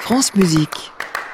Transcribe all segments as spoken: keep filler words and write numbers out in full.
France Musique.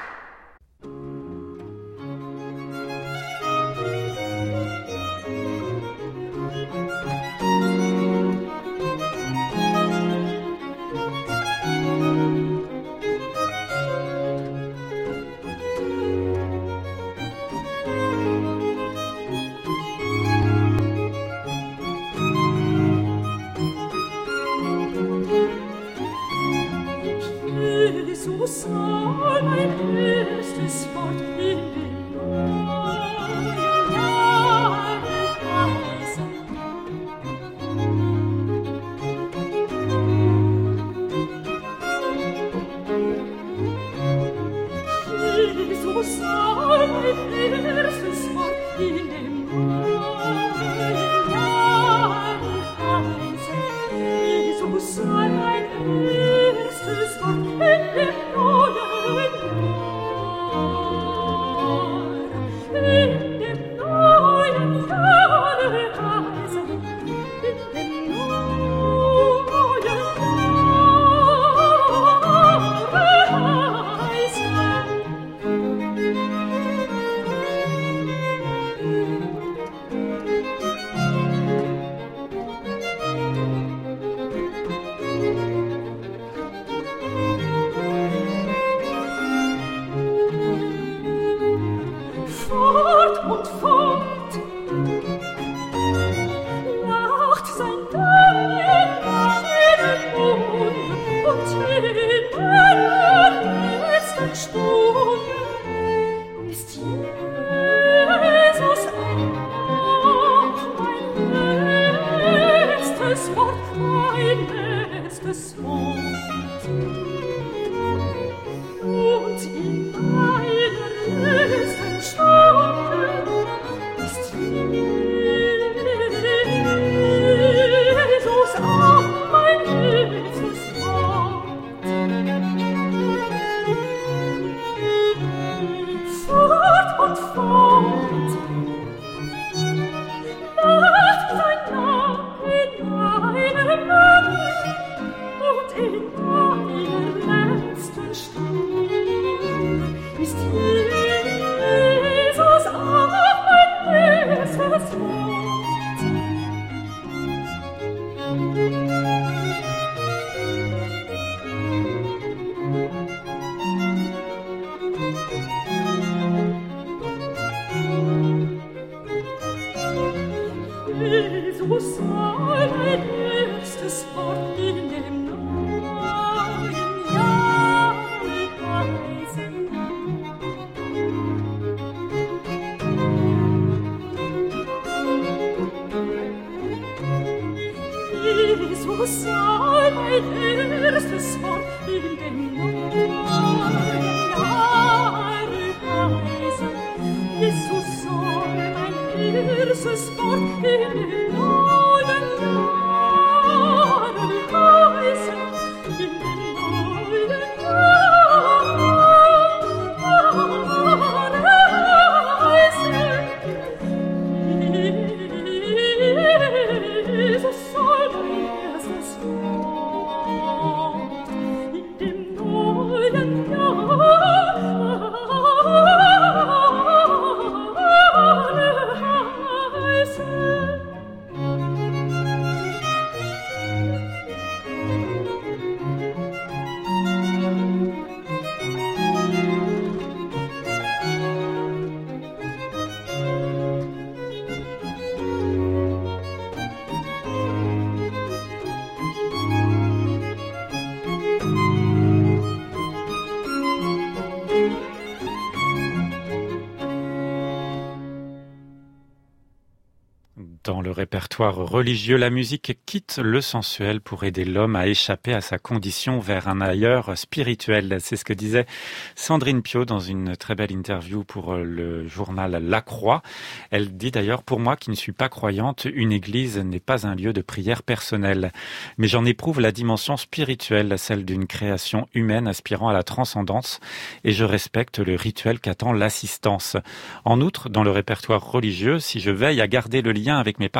Dans le répertoire religieux, la musique quitte le sensuel pour aider l'homme à échapper à sa condition vers un ailleurs spirituel. C'est ce que disait Sandrine Piau dans une très belle interview pour le journal La Croix. Elle dit d'ailleurs, pour moi qui ne suis pas croyante, une église n'est pas un lieu de prière personnelle. Mais j'en éprouve la dimension spirituelle, celle d'une création humaine aspirant à la transcendance, et je respecte le rituel qu'attend l'assistance. En outre, dans le répertoire religieux, si je veille à garder le lien avec mes partenaires,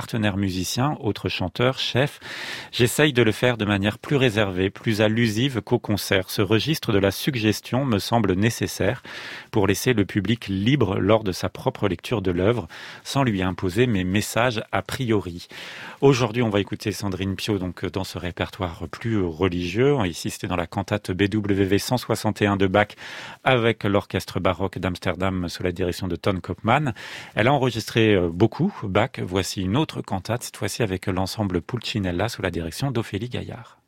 partenaires musiciens, autres chanteurs, chefs. J'essaye de le faire de manière plus réservée, plus allusive qu'au concert. Ce registre de la suggestion me semble nécessaire pour laisser le public libre lors de sa propre lecture de l'œuvre, sans lui imposer mes messages a priori. Aujourd'hui, on va écouter Sandrine Piau donc dans ce répertoire plus religieux. Ici, c'était dans la cantate B W V cent soixante et un de Bach avec l'orchestre baroque d'Amsterdam sous la direction de Ton Koopman. Elle a enregistré beaucoup Bach. Voici une autre cantate, cette fois-ci avec l'ensemble Pulcinella sous la direction d'Ophélie Gaillard.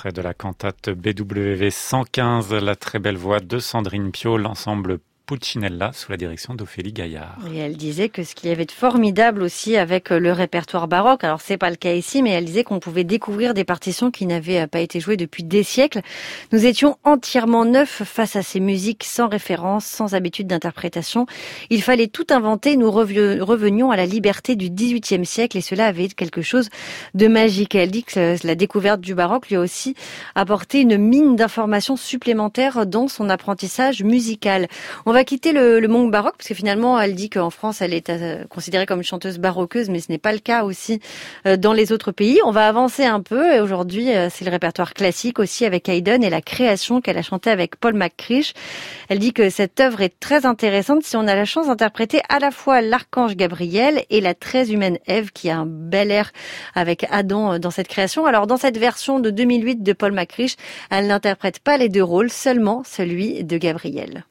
extrait de la cantate B W V cent quinze, la très belle voix de Sandrine Piau, l'ensemble Pulcinella sous la direction d'Ophélie Gaillard. Et elle disait que ce qu'il y avait de formidable aussi avec le répertoire baroque, alors c'est pas le cas ici, mais elle disait qu'on pouvait découvrir des partitions qui n'avaient pas été jouées depuis des siècles. Nous étions entièrement neufs face à ces musiques sans référence, sans habitude d'interprétation. Il fallait tout inventer, nous revenions à la liberté du dix-huitième siècle et cela avait quelque chose de magique. Elle dit que la découverte du baroque lui a aussi apporté une mine d'informations supplémentaires dans son apprentissage musical. On va quitter le, le monde baroque parce que finalement elle dit qu'en France elle est euh, considérée comme une chanteuse baroqueuse, mais ce n'est pas le cas aussi euh, dans les autres pays. On va avancer un peu et aujourd'hui euh, c'est le répertoire classique aussi avec Haydn et la création qu'elle a chantée avec Paul McCreesh. Elle dit que cette œuvre est très intéressante si on a la chance d'interpréter à la fois l'archange Gabriel et la très humaine Ève qui a un bel air avec Adam dans cette création. Alors dans cette version de deux mille huit de Paul McCreesh, elle n'interprète pas les deux rôles, seulement celui de Gabriel.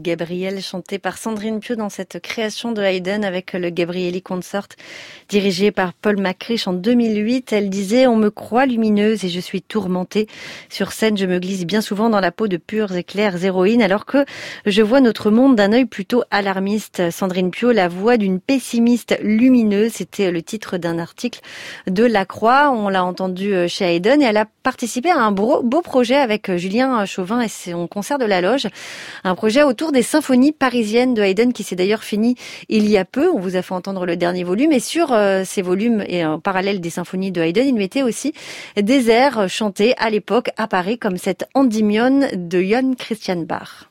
Gabriel, chanté par Sandrine Piau dans cette création de Haydn avec le Gabrieli Consort, dirigé par Paul McCrish en deux mille huit. Elle disait « On me croit lumineuse et je suis tourmentée. Sur scène, je me glisse bien souvent dans la peau de pures et claires héroïnes, alors que je vois notre monde d'un œil plutôt alarmiste. » Sandrine Piau, la voix d'une pessimiste lumineuse, c'était le titre d'un article de La Croix. On l'a entendu chez Haydn et elle a participé à un beau, beau projet avec Julien Chauvin et son concert de la Loge. Un projet autour des symphonies parisiennes de Haydn qui s'est d'ailleurs fini il y a peu. On vous a fait entendre le dernier volume et sur euh, ces volumes et en parallèle des symphonies de Haydn, il mettait aussi des airs chantés à l'époque à Paris comme cette Endymion de Johann Christian Bach.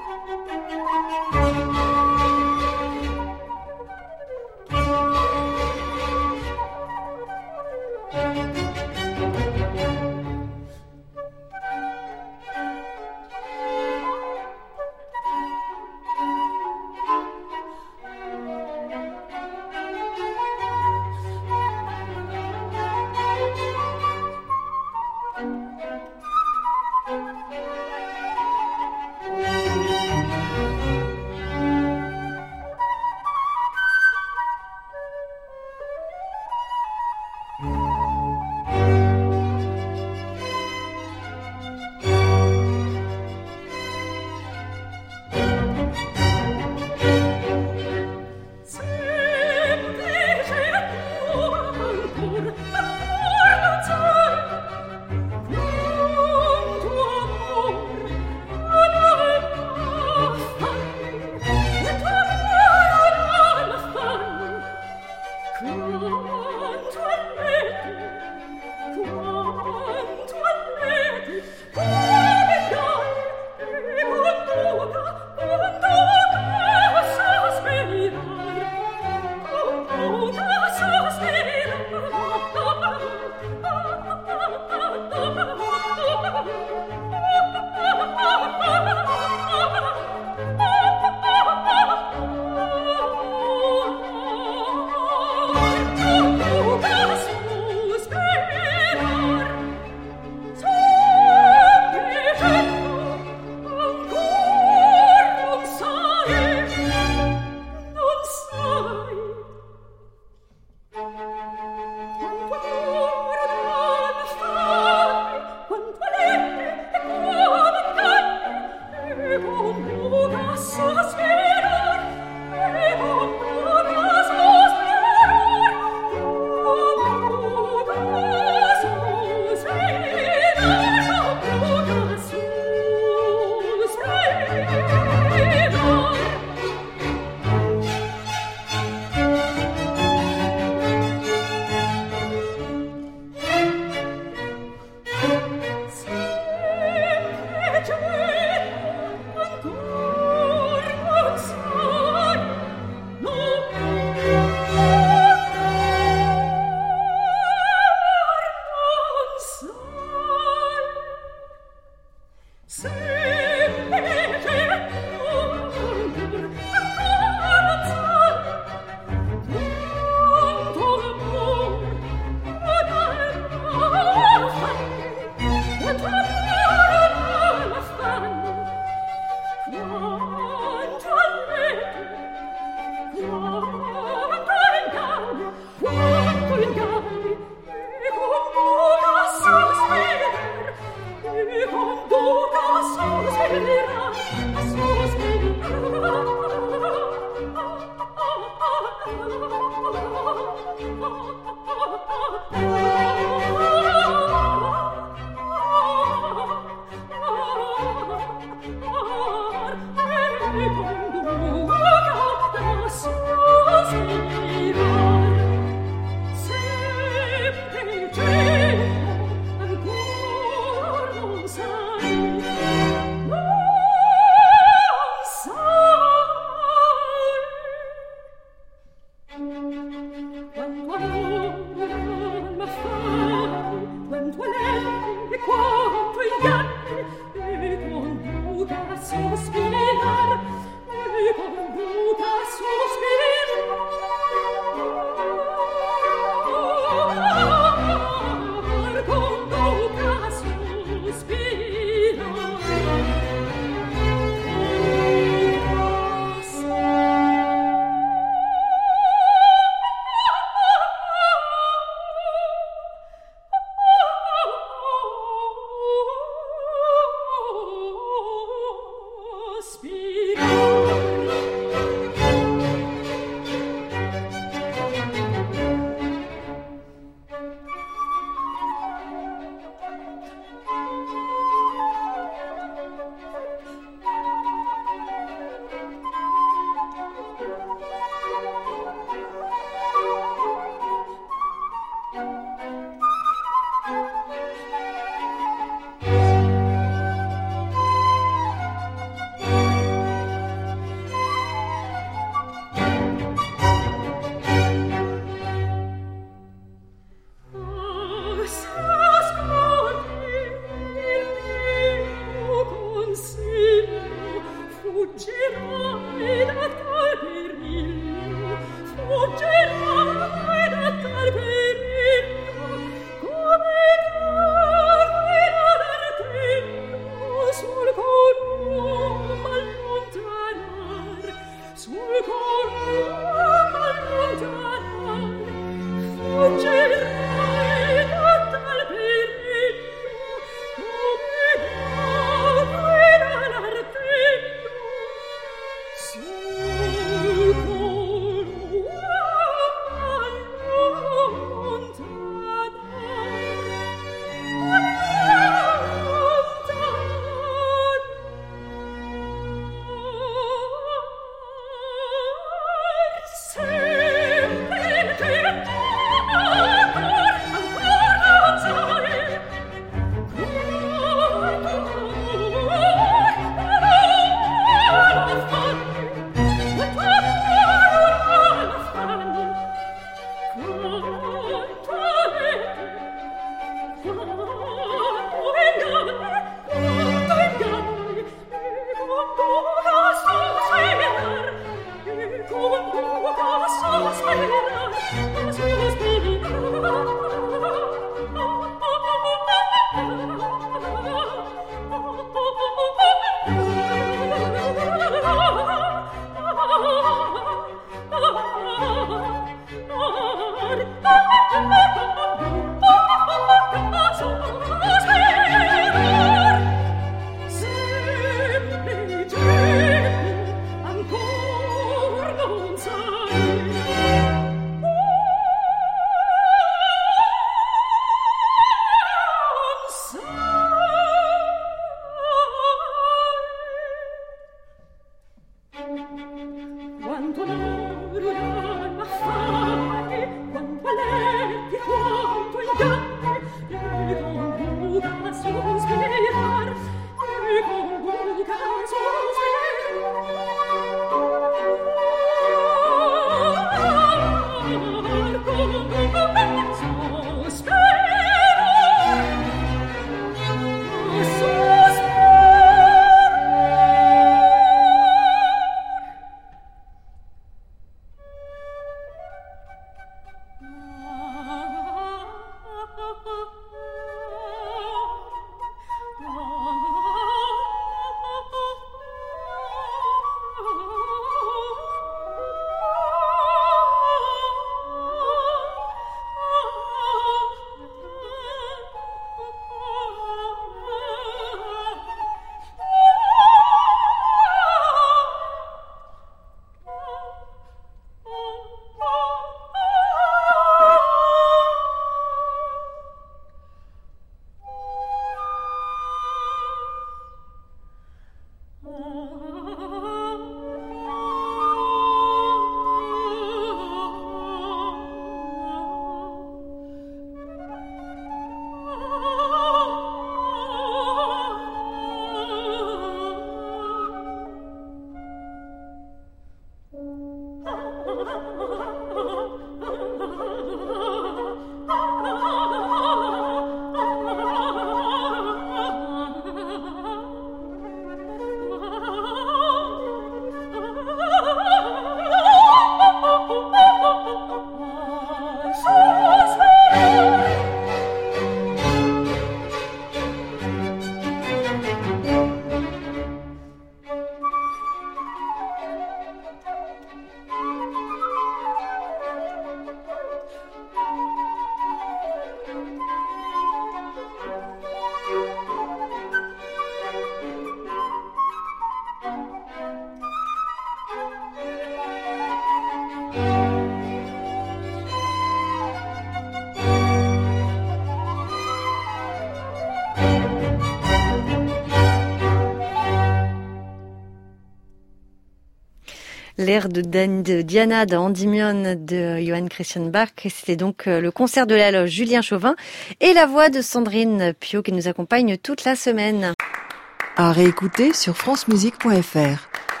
L'air de, de Diana de Endymion de Johann Christian Bach. C'était donc le concert de la loge Julien Chauvin et la voix de Sandrine Piau qui nous accompagne toute la semaine. À réécouter sur francemusique point f r.